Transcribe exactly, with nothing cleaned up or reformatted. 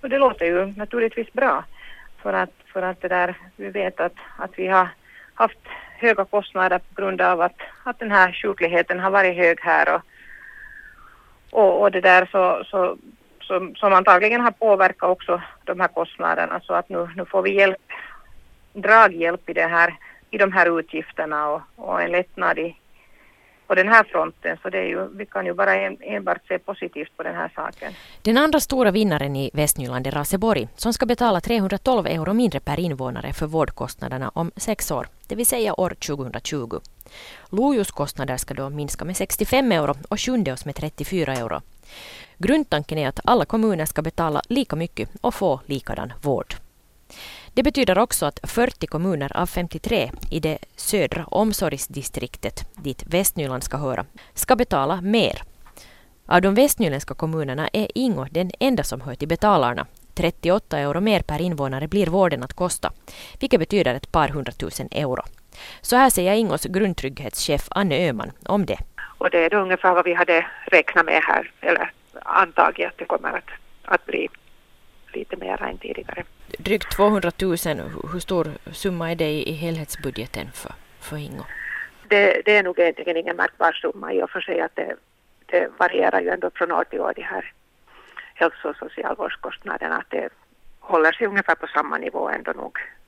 Och det låter ju naturligtvis bra för att, för att det där, vi vet att, att vi har haft höga kostnader på grund av att, att den här sjukligheten har varit hög här och, och, och det där så, så, så, som antagligen har påverkat också de här kostnaderna, så att nu, nu får vi hjälp, draghjälp i det här, i de här utgifterna och, och en lättnad i, på den här fronten, så det är ju, vi kan ju bara en, enbart se positivt på den här saken. Den andra stora vinnaren i Västnyland är Raseborg, som ska betala trehundratolv euro mindre per invånare för vårdkostnaderna om sex år, det vill säga år tjugohundratjugo. Lojos kostnader ska då minska med sextiofem euro och Sjundeås med trettiofyra euro. Grundtanken är att alla kommuner ska betala lika mycket och få likadan vård. Det betyder också att fyrtio kommuner av femtiotre i det södra omsorgsdistriktet, dit Västnyland ska höra, ska betala mer. Av de västnyländska kommunerna är Ingo den enda som hör till betalarna. trettioåtta euro mer per invånare blir vården att kosta, vilket betyder ett par hundratusen euro. Så här säger Ingos grundtrygghetschef Anne Öhman om det. Och det är då ungefär vad vi hade räknat med här, eller antagit att det kommer att, att bli lite mer än tidigare. Drygt tvåhundratusen, hur stor summa är det i helhetsbudgeten för, för Ingo? Det, det är nog egentligen ingen märkbar summa i och för sig, att det, det varierar ju ändå från år till år, de här hälso- och socialvårdskostnaderna, att det håller sig ungefär på samma nivå ändå nog